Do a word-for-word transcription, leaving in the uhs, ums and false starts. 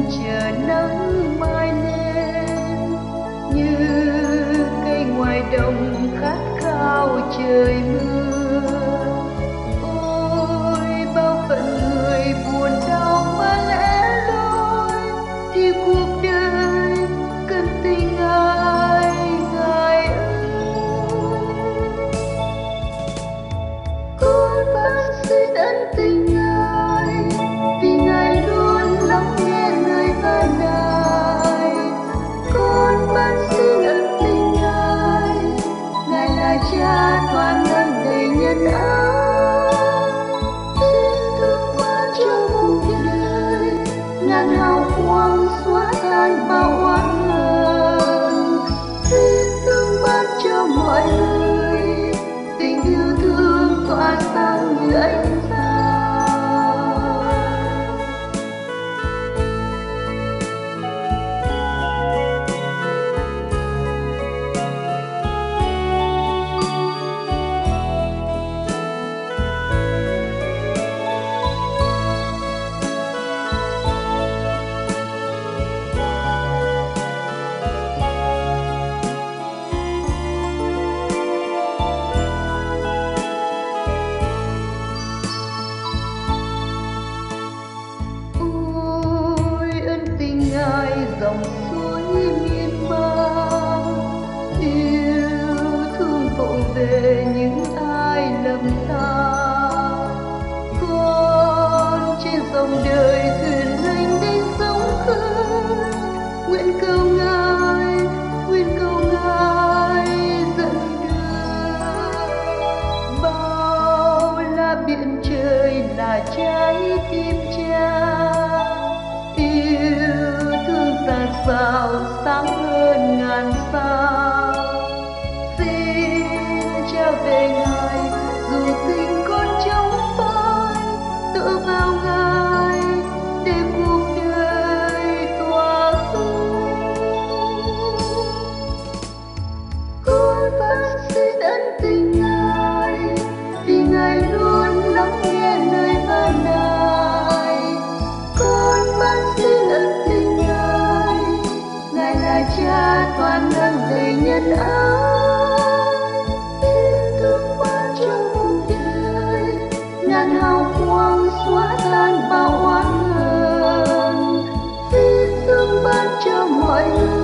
chờ nắng mai lên, như cây ngoài đồng khát khao trời mưa. Ôi bao phận người buồn đau mà lẻ loi, thì cuộc đời cần tình ai ngài ơi. Con vẫn xin ân tình Ngài, vì Ngài luôn lắng nghe lời van nài. Con vẫn xin ân tình Ngài, Ngài là Cha toàn năng đầy nhân ái. Xin thương ban cho cuộc đời ngàn hào quang xóa tan bao oán hờn. Xin thương ban cho mọi người tình yêu thương tỏa sáng như ánh sao. Ngài dòng suối miên man, yêu thương vỗ về những ai lầm than. Con trên dòng đời thuyền lênh đênh sóng khơi, nguyện cầu Ngài, nguyện cầu Ngài dẫn đưa. Bao la biển trời là trái tim Cha, sao sáng hơn ngàn sao. Xin trao về Ngài dù tình con trong phai, tựa vào Ngài để cuộc đời tỏa sáng. Con vẫn xin ân tình Ngài, vì Ngài luôn lắng nghe lời van nài. Con vẫn xin ân tình Cha toàn năng đầy nhân ái. Xin thương ban cho cuộc đời ngàn hào quang xóa tan bao oán hờn. Xin thương ban cho mọi người